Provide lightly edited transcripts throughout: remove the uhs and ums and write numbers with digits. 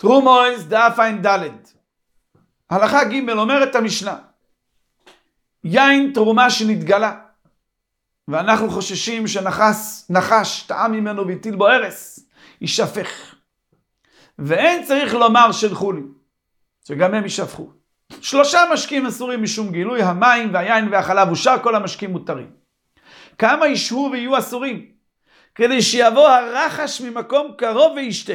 תרומויס דף עין ד' הלכה ג' אומרת המשנה, יין תרומה שנתגלה, ואנחנו חוששים שנחש טעם ממנו והטיל בו הרס, יישפך. ואין צריך לומר שלחו לי, שגם הם יישפכו. 3 משקים אסורים משום גילוי, המים והיין והחלב, ושאר כל המשקים מותרים. כמה ישהו ויהיו אסורים? כדי שיבוא הרחש ממקום קרוב וישתה.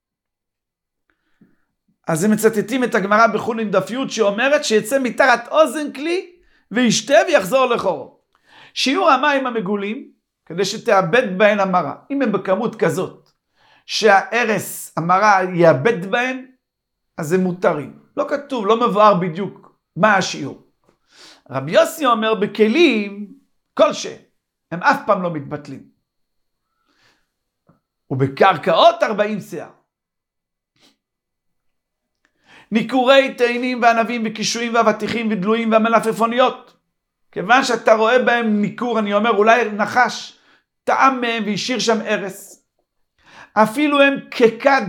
אז הם מצטטים את הגמרא בחולין דף י' שאומרת שיצא מתחת אוזן כלי וישתה ויחזור לחורו. שיעור המים המגולים, כדי שתאבד בהן המרה. אם הם בכמות כזאת שהערס המרה יאבד בהן, אז הם מותרים. לא כתוב, לא מבואר בדיוק מה השיעור. רבי יוסי אומר בכלים כלשהם, הם אף פעם לא מתבטלים. ובקרקעות 40 שיער. ניכורי תאנים וענבים וקישואים ואבטיחים ודלויים והמלפפוניות. כיוון שאתה רואה בהם ניכור, אני אומר אולי נחש טעם מהם והשאיר שם הרס. אפילו הם ככד.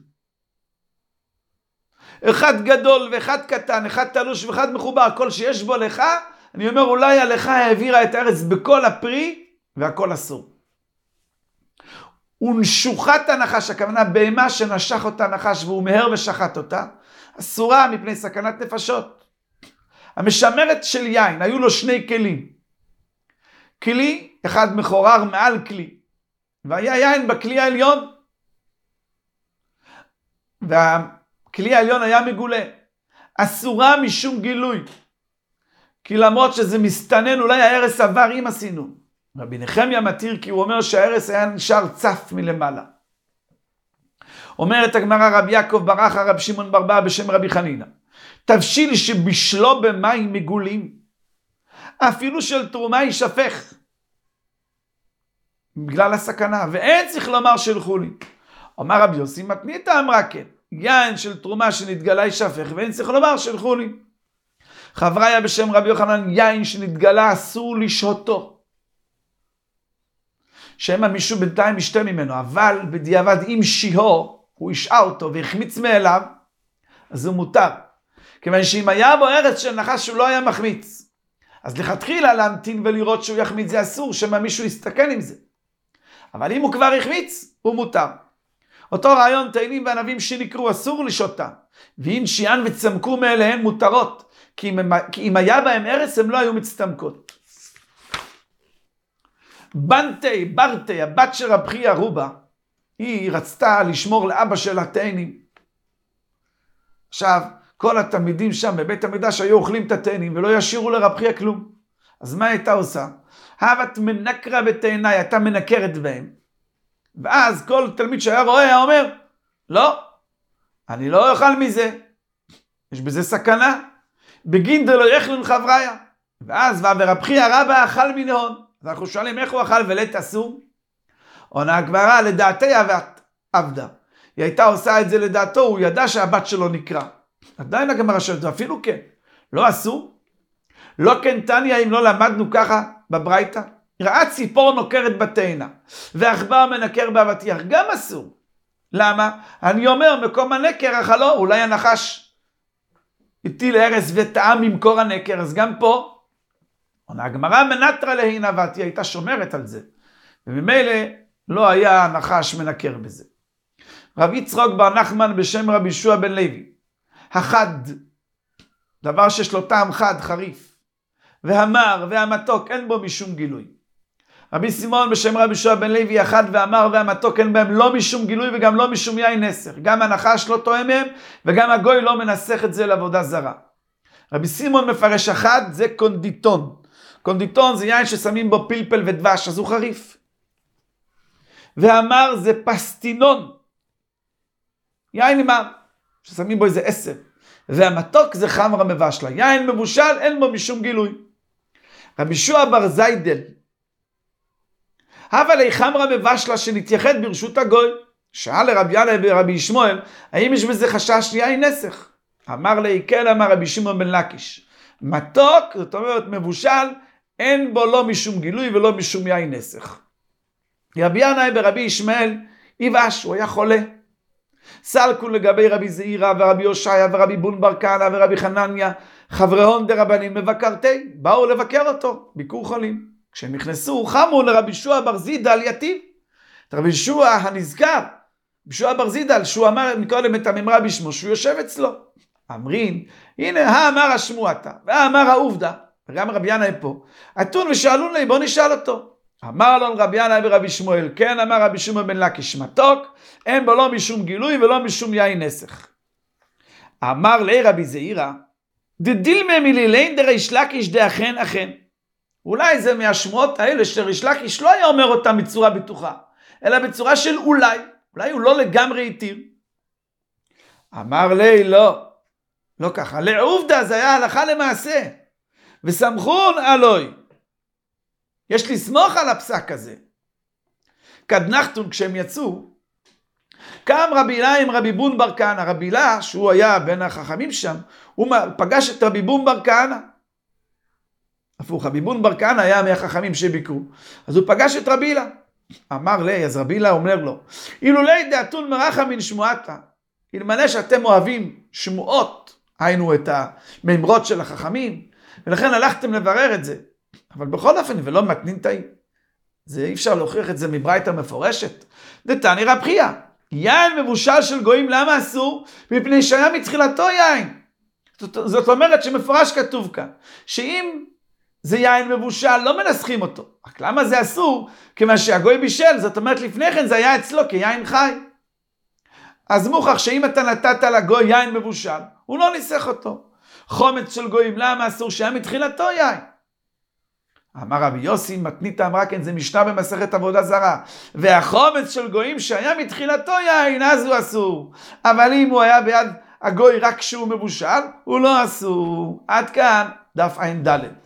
אחד גדול ואחד קטן, אחד תלוש ואחד מחובר, כל שיש בו לך, אני אומר אולי הלכה העבירה את הארץ בכל הפרי והכל אסור. ונשוחת הנחש, הכוונה בהמה שנשך אותה נחש והוא מהר ושחט אותה, אסורה מפני סכנת נפשות. המשמרת של יין, היו לו 2 כלים. כלי, אחד מחורר מעל כלי, והיה יין בכלי העליון, והכלי העליון היה מגולה. אסורה משום גילוי, כי למרות שזה מסתנן, אולי ההרס עבר עם הסינון. רבי נחמיה מתיר כי הוא אומר שההרס היה נשאר צף מלמעלה. אומרת הגמרא, רבי יעקב ברח רבי שמעון בר אבא בשם רבי חנינא, תבשיל שבשלו במים מגולים, אפילו של תרומה יישפך, בגלל הסכנה, ואין צריך לומר שלחו לי. אומר רבי יוסי, מתניתא אמרה כן, יין של תרומה שנתגלה יישפך, ואין צריך לומר שלחו לי. חבריה בשם רבי יוחנן, יין שנתגלה אסור לשהותו. שמא מישהו בינתיים ישתה ממנו, אבל בדיעבד אם שיהו, הוא ישעה אותו והחמיץ מאליו, אז הוא מותר. כיוון שאם היה בו ארץ של נחש שהוא לא היה מחמיץ, אז לכתחילה להמתין ולראות שהוא יחמיץ זה אסור, שמא מישהו יסתכן עם זה. אבל אם הוא כבר החמיץ, הוא מותר. אותו רעיון תאנים וענבים שנקרו אסור לשהותם, ואם שיען וצמקו מאליהן מותרות, כי אם היה בהם ארץ הם לא היו מצטמקות. ברטי, הבת של רב חייא רובה, היא רצתה לשמור לאבא של התאנים. עכשיו, כל התלמידים שם בבית המקדש היו אוכלים את התאנים ולא ישירו לרב חייא כלום. אז מה הייתה עושה? הבת מנקרה בתאניי, הייתה מנקרת בהם. ואז כל תלמיד שהיה רואה היה אומר, לא, אני לא אוכל מזה. יש בזה סכנה. בגין דלא יאכלון חבריה. ואז ורב חייא רבא אכל מנהון. אז אנחנו שואלים איך הוא אכל ולית אסור? עונה הגמרא, לדעתי עבדה. היא הייתה עושה את זה לדעתו, הוא ידע שהבת שלו נקרא. עדיין הגמרא שואלת, אפילו כן. לא אסור? לא כן תניא אם לא למדנו ככה בברייתא? ראה ציפור נוקרת בתאנה, ועכבר מנקר באבטיח, גם אסור. למה? אני אומר, מקום הנקר אכלו, אולי הנחש הטיל הרס וטעם ממקור הנקר, אז גם פה, הגמרא מנטרה להינה ואתי הייתה שומרת על זה, וממילא לא היה נחש מנקר בזה. רב יצחק בר נחמן בשם רבי יהושע בן לוי, החד, דבר שיש לו טעם חד, חריף, והמר והמתוק אין בו משום גילוי. רבי סימון בשם רבי יהושע בן לוי, החד והמר והמתוק אין בהם לא משום גילוי וגם לא משום יין נסך. גם הנחש לא טועם מהם וגם הגוי לא מנסח את זה לעבודה זרה. רבי סימון מפרש החד זה קונדיטון. קונדיטון זה יין ששמים בו פלפל ודבש, אז הוא חריף. והמר זה פסטינון. יין מר, ששמים בו איזה 10. והמתוק זה חמרה מבשלה. יין מבושל, אין בו משום גילוי. רבי יהושע בר זיידל, אבל היא חמרה מבשלה שנתייחד ברשות הגוי. שאל לרבי ינאי ורבי ישמעאל, האם יש בזה חשש יין נסך? אמר לי, כן, אמר רבי שמעון בן לקיש. מתוק, זאת אומרת מבושל, אין בו לא משום גילוי ולא משום יין נסך. רבי ינאי ברבי ישמעאל, איבש, הוא היה חולה. סלקו לגבי רבי זעירא ורבי הושעיה ורבי בון בר כהנא ורבי חנניה, חבריהון דרבנין מבקרתי, באו לבקר אותו, ביקור חולים. כשהם נכנסו, חמו לרבי ישוע בר זידא יתיב. את רבי ישוע הנזכר, רבי ישוע בר זידא, שהוא אמר מקודם את הממרה בשמו, שהוא יושב אצלו. אמרין, הנה, האמר השמועתא, והאמר העובדא, וגם רבי ינאי פה, אתון ושאלון לי, בוא נשאל אותו. אמר לו רבי ינאי ברבי שמואל, כן, אמר רבי שמעון בן לקיש מתוק, אין בו לא משום גילוי ולא משום יין נסך. אמר לי רבי זעירא, דדילמה מלילין דריש לקיש דאכן אכן. אולי זה מהשמועות האלה שריש לקיש לא היה אומר אותם בצורה בטוחה, אלא בצורה של אולי, אולי הוא לא לגמרי התיר. אמר לי, לא ככה, לעובדה זה היה הלכה למעשה, וסמכון אלוהי. יש לסמוך על הפסק הזה. קדנחתון, כשהם יצאו, קם רבי הילה עם רבי בון בר כהנא. רבי הילה, שהוא היה בין החכמים שם, הוא פגש את רבי בון בר כהנא. הפוך, רבי בון בר כהנא היה מהחכמים שביקרו. אז הוא פגש את רבי הילה. אמר לי, אז רבי הילה אומר לו, אילולי דאתון מרחא מן שמועתא, אלמלא שאתם אוהבים שמועות, היינו את הממרות של החכמים, ולכן הלכתם לברר את זה. אבל בכל אופן, ולא מתנין תאי. זה אי אפשר להוכיח את זה מברייתא מפורשת. דתני רב חייא, יין מבושל של גויים, למה אסור? מפני שהיה מתחילתו יין. זאת אומרת שמפורש כתוב כאן, שאם זה יין מבושל, לא מנסחים אותו. רק למה זה אסור? כיוון שהגוי בישל, זאת אומרת לפני כן זה היה אצלו כיין חי. אז מוכח שאם אתה נתת לגוי יין מבושל, הוא לא ניסח אותו. חומץ של גויים, למה אסור? שהיה מתחילתו יין. אמר רבי יוסי, מתניתא אמרה כן, זה משנה במסכת עבודה זרה. והחומץ של גויים שהיה מתחילתו יין, אז הוא אסור. אבל אם הוא היה ביד הגוי רק כשהוא מבושל, הוא לא אסור. עד כאן דף ע"ד.